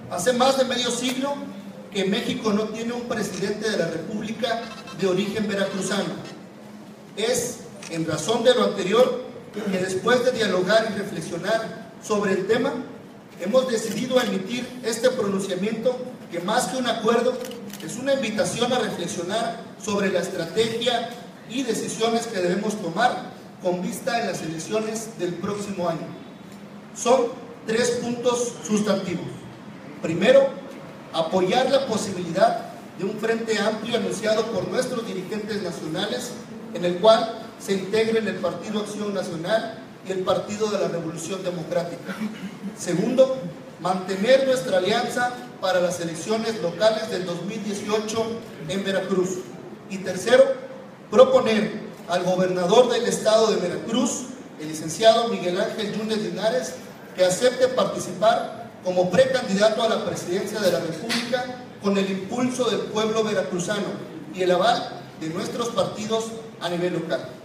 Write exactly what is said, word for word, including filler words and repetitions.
Hace más de medio siglo que México no tiene un presidente de la República de origen veracruzano. Es en razón de lo anterior que después de dialogar y reflexionar sobre el tema, hemos decidido emitir este pronunciamiento que más que un acuerdo es una invitación a reflexionar sobre la estrategia y decisiones que debemos tomar con vista en las elecciones del próximo año. Son tres puntos sustantivos. Primero, apoyar la posibilidad de un frente amplio anunciado por nuestros dirigentes nacionales, en el cual se integren el Partido Acción Nacional y el Partido de la Revolución Democrática. Segundo, mantener nuestra alianza para las elecciones locales del dos mil dieciocho en Veracruz. Y tercero, proponer al gobernador del estado de Veracruz, el licenciado Miguel Ángel Yunes Linares, que acepte participar como precandidato a la presidencia de la República con el impulso del pueblo veracruzano y el aval de nuestros partidos a nivel local.